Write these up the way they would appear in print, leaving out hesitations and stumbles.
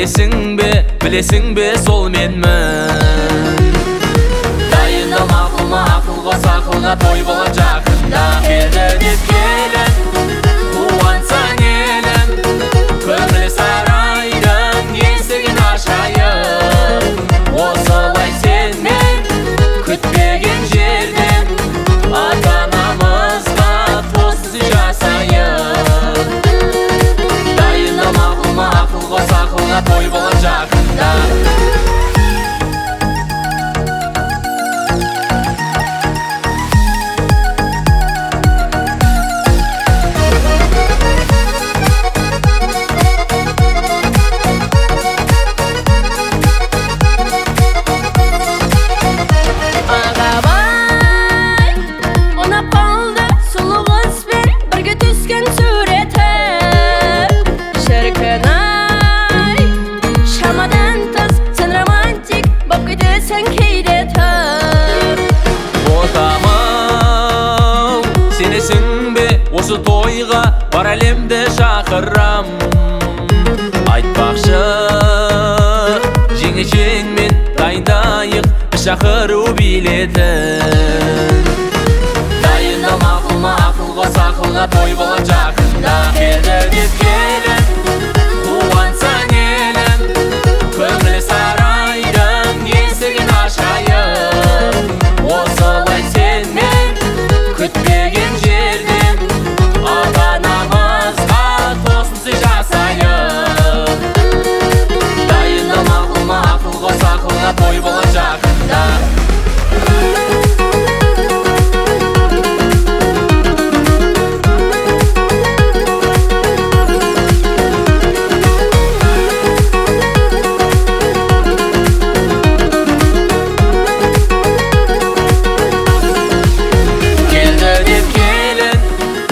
Білесің бе сол менмін. Дайындал ақылма, ақыл қос ақылға, той болар жақында. Келді деп келін, қуансаң елім, көңіл сарайдың есігін ашайын. Осылай сенмен күтпеген жерден ата-анамызға тосын жасайын. Дайындал ақылма, ақыл қос ақылға, той болар жақында. Осы тойға бар әлемді шақырам. Айтпақшы жеңешеңмен дайындайық шақыру билетін. Дайындал ақылма, ақыл қос ақылға, той болар жақында. Келді деп келін, қуансаң елім, көңіл сарайдың есігін ашайын. Осылай сенмен күтпеген жерден ата-анамызға тосын жасайын. Дайындал ақылма, ақыл қос ақылға, той болар жақында.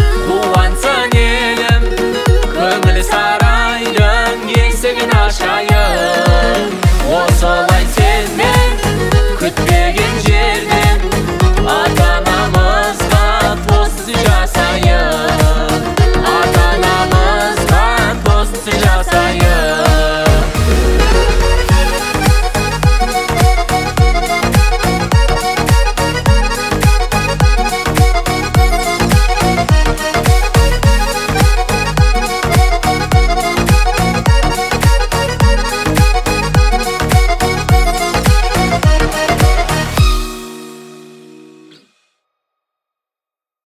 Saraydın есігін ашайын.